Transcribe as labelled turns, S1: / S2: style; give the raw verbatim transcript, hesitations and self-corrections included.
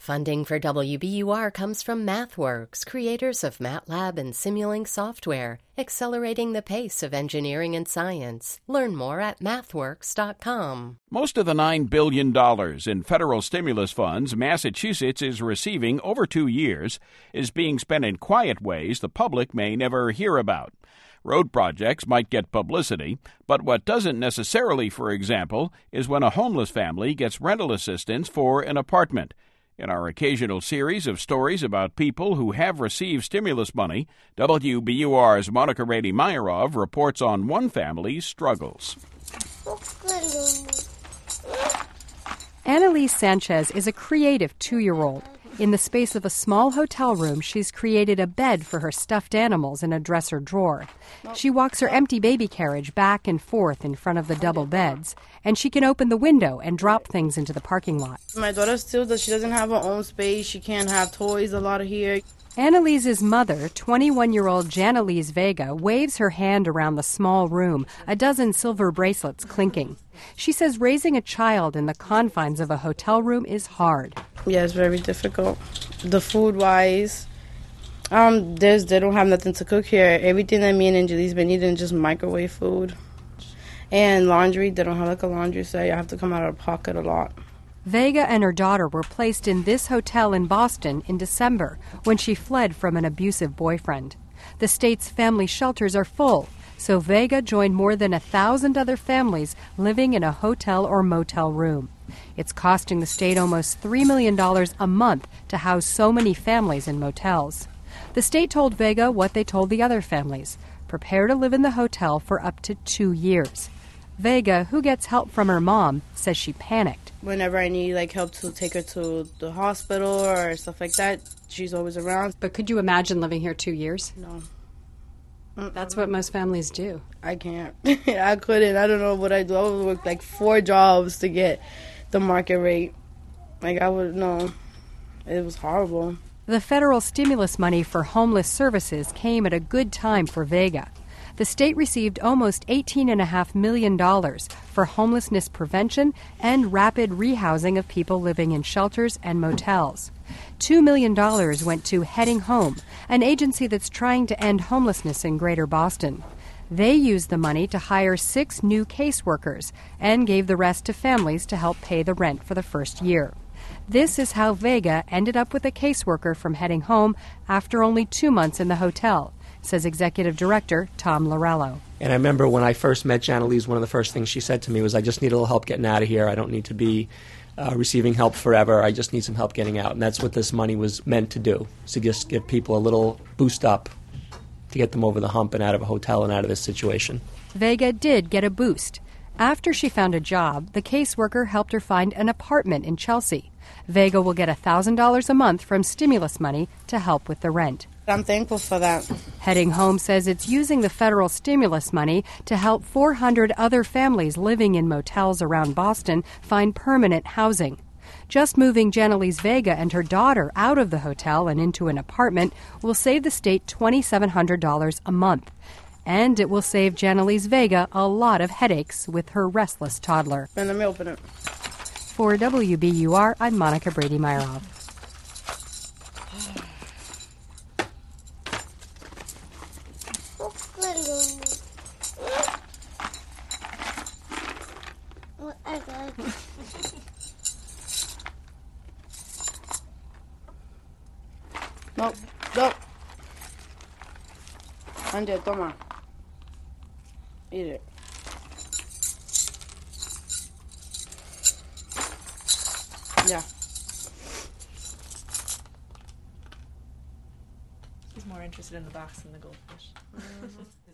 S1: Funding for W B U R comes from MathWorks, creators of MATLAB and Simulink software, accelerating the pace of engineering and science. Learn more at mathworks dot com.
S2: Most of the nine billion dollars in federal stimulus funds Massachusetts is receiving over two years is being spent in quiet ways the public may never hear about. Road projects might get publicity, but what doesn't necessarily, for example, is when a homeless family gets rental assistance for an apartment. In our occasional series of stories about people who have received stimulus money, W B U R's Monica Brady-Meyerov reports on one family's struggles.
S3: Annalise Sanchez is a creative two-year-old. In the space of a small hotel room, she's created a bed for her stuffed animals in a dresser drawer. She walks her empty baby carriage back and forth in front of the double beds, and she can open the window and drop things into the parking lot.
S4: My daughter still does. She doesn't have her own space. She can't have toys a lot here.
S3: Annalise's mother, twenty-one-year-old Janalise Vega, waves her hand around the small room, a dozen silver bracelets clinking. She says raising a child in the confines of a hotel room is hard.
S4: Yeah, it's very difficult. The food-wise, um, there's they don't have nothing to cook here. Everything that me and Angelique's been eating is just microwave food. And laundry, they don't have like a laundry set. I have to come out of pocket a lot.
S3: Vega and her daughter were placed in this hotel in Boston in December when she fled from an abusive boyfriend. The state's family shelters are full, so Vega joined more than a thousand other families living in a hotel or motel room. It's costing the state almost three million dollars a month to house so many families in motels. The state told Vega what they told the other families: prepare to live in the hotel for up to two years. Vega, who gets help from her mom, says she panicked.
S4: Whenever I need like help to take her to the hospital or stuff like that, she's always around.
S3: But could you imagine living here two years?
S4: No.
S3: That's what most families do.
S4: I can't. I couldn't. I don't know what I do. I would work like four jobs to get the market rate. Like I would, no. It was horrible.
S3: The federal stimulus money for homeless services came at a good time for Vega. The state received almost eighteen point five million dollars for homelessness prevention and rapid rehousing of people living in shelters and motels. two million dollars went to Heading Home, an agency that's trying to end homelessness in Greater Boston. They used the money to hire six new caseworkers and gave the rest to families to help pay the rent for the first year. This is how Vega ended up with a caseworker from Heading Home after only two months in the hotel, says Executive Director Tom Lorello.
S5: And I remember when I first met Janalise, one of the first things she said to me was, I just need a little help getting out of here. I don't need to be uh, receiving help forever. I just need some help getting out. And that's what this money was meant to do, to just give people a little boost up to get them over the hump and out of a hotel and out of this situation.
S3: Vega did get a boost. After she found a job, the caseworker helped her find an apartment in Chelsea. Vega will get one thousand dollars a month from stimulus money to help with the rent.
S4: I'm thankful for that.
S3: Heading Home says it's using the federal stimulus money to help four hundred other families living in motels around Boston find permanent housing. Just moving Janalise Vega and her daughter out of the hotel and into an apartment will save the state two thousand seven hundred dollars a month. And it will save Janalise Vega a lot of headaches with her restless toddler.
S4: And let me open it.
S3: For W B U R, I'm Monica Brady-Meyerov.
S4: No, no. Ande, toma. Eat it. Yeah.
S6: He's more interested in the box than the goldfish.